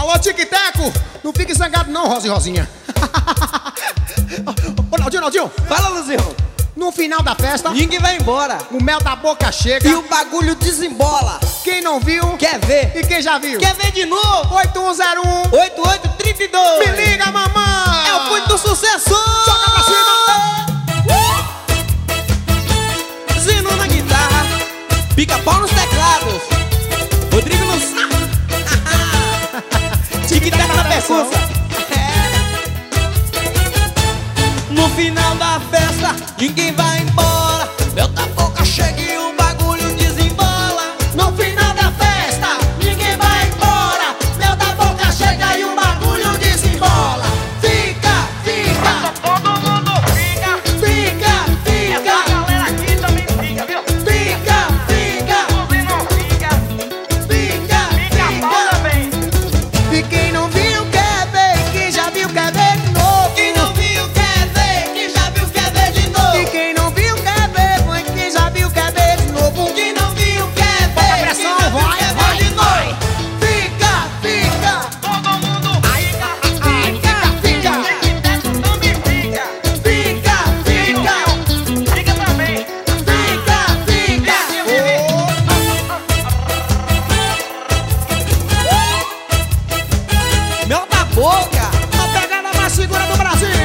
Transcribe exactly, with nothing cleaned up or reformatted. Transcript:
Alô, Tic-Teco! Não fique zangado não, Rosa e Rosinha. Ô, Naldinho, Naldinho! Fala, Luzião. No final da festa, Ninguém vai embora o mel da boca chega e o bagulho desembola. Quem não viu, Quer ver? e quem já viu? Quer ver de novo? oito um zero um oito oito três dois. Me liga, mamãe! É o Ponto do Sucesso. Joga pra cima! Uh! Zinu na guitarra, Pica-Pau nos teclados, Rodrigo no saco. Tic-Tac na percussa. No final da festa, ninguém vai embora. Mel da boca chega e o bagulho desembola. No final da festa, ninguém vai embora. Mel da boca chega e o bagulho desembola. Fica, fica, Todo mundo fica. fica, fica, A galera aqui também fica, viu? fica, fica, Você não fica. fica, Fica bom fica. também. E quem não viu quer ver, quem já viu quer ver de novo. Quem não viu quer ver, quem já viu quer ver de E novo. quem não viu quer ver, mas quem já viu quer ver de novo. Quem não viu quer Bota a ver, pressão, quem já viu vai, quer vai, ver de novo. Fica, fica, Todo mundo fica. fica, fica, Tic-Tac também fica. fica, fica, Fica também. fica, fica. Mel da boca. A pegada mais segura do Brasil.